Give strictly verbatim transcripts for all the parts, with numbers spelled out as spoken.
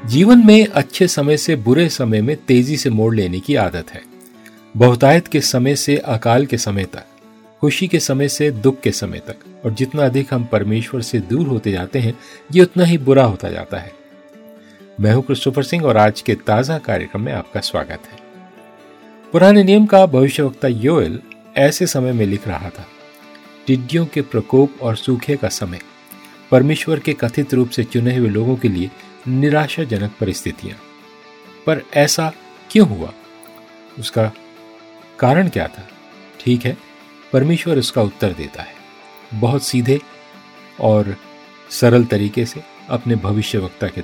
जीवन में अच्छे समय से बुरे समय में तेजी से मोड़ लेने की आदत है। बहुतायत के समय से अकाल के समय तक, खुशी के समय से दुख के समय तक, और जितना अधिक हम परमेश्वर से दूर होते जाते हैं ये उतना ही बुरा होता जाता है। मैं हूं क्रिस्टोफर सिंह और आज के ताजा कार्यक्रम में आपका स्वागत है। पुराने नियम का भविष्यवक्ता योएल ऐसे समय में लिख रहा था, टिड्डियों के प्रकोप और सूखे का समय, परमेश्वर के कथित रूप से चुने हुए लोगों के लिए निराशाजनक परिस्थितियां। पर ऐसा क्यों हुआ? उसका कारण क्या था? ठीक है, परमेश्वर उसका उत्तर देता है बहुत सीधे और सरल तरीके से अपने भविष्यवक्ता के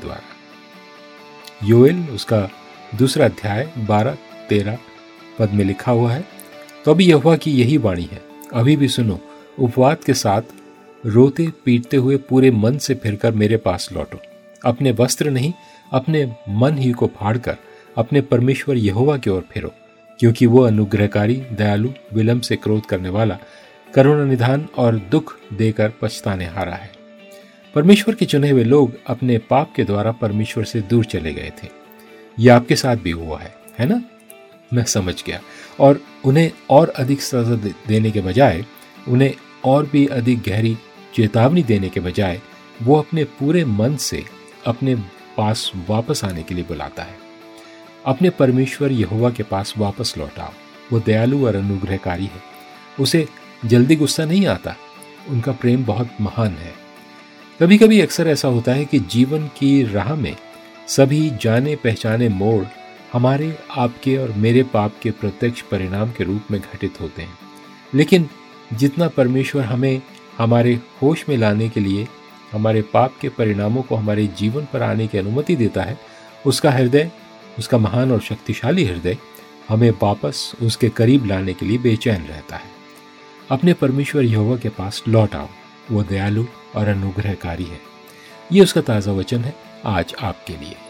द्वारा। योएल उसका दूसरा अध्याय बारह तेरह पद में लिखा हुआ है, तो अभी यहोवा की यही वाणी है, अभी भी सुनो, उपवाद के साथ रोते पीटते हुए पूरे मन से फिरकर मेरे पास लौटो। अपने वस्त्र नहीं, अपने मन ही को फाड़कर अपने परमेश्वर यहोवा की ओर फिरो, क्योंकि वो अनुग्रहकारी, दयालु, विलंब से क्रोध करने वाला, करुणा निधान और दुख देकर पछताने हारा है। परमेश्वर के चुने हुए लोग अपने पाप के द्वारा परमेश्वर से दूर चले गए थे। ये आपके साथ भी हुआ है, है ना? मैं समझ गया। और उन्हें और अधिक सजा देने के बजाय, उन्हें और भी अधिक गहरी चेतावनी देने के बजाय, वो अपने पूरे मन से अपने पास वापस आने के लिए बुलाता है। अपने परमेश्वर यहोवा के पास वापस लौटाओ। वो दयालु और अनुग्रहकारी है, उसे जल्दी गुस्सा नहीं आता, उनका प्रेम बहुत महान है। कभी कभी अक्सर ऐसा होता है कि जीवन की राह में सभी जाने पहचाने मोड़ हमारे, आपके और मेरे पाप के प्रत्यक्ष परिणाम के रूप में घटित होते हैं। लेकिन जितना परमेश्वर हमें हमारे होश में लाने के लिए हमारे पाप के परिणामों को हमारे जीवन पर आने की अनुमति देता है, उसका हृदय, उसका महान और शक्तिशाली हृदय हमें वापस उसके करीब लाने के लिए बेचैन रहता है। अपने परमेश्वर यहोवा के पास लौट आओ, वो दयालु और अनुग्रहकारी है। ये उसका ताज़ा वचन है आज आपके लिए।